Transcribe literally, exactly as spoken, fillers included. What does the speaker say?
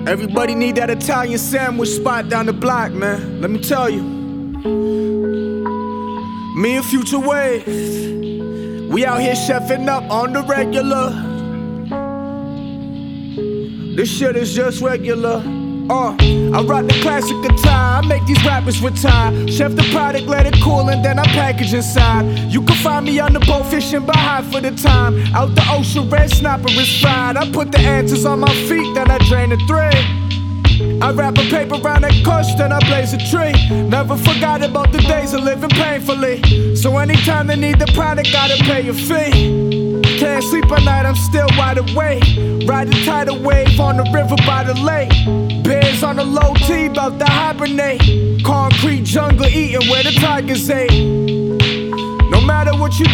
Everybody need that Italian sandwich spot down the block, man. Let me tell you. Me and Future Wave, we out here chefing up on the regular. This shit is just regular. Uh, I rock the classic guitar, I make these rappers retire. Chef the product, let it cool, and then I package inside. You can find me on the boat fishing by high for the time. Out the ocean, red snapper is fried. I put the answers on my feet, then I drain the thread. I wrap a paper around that kush, then I blaze a tree. Never forgot about the days of living painfully. So anytime they need the product, gotta pay a fee. Can't sleep at night, I'm still wide awake. Ride a tidal wave on the river by the lake. Bears on the low T, bout to hibernate. Concrete jungle eating where the tigers ate. No matter what you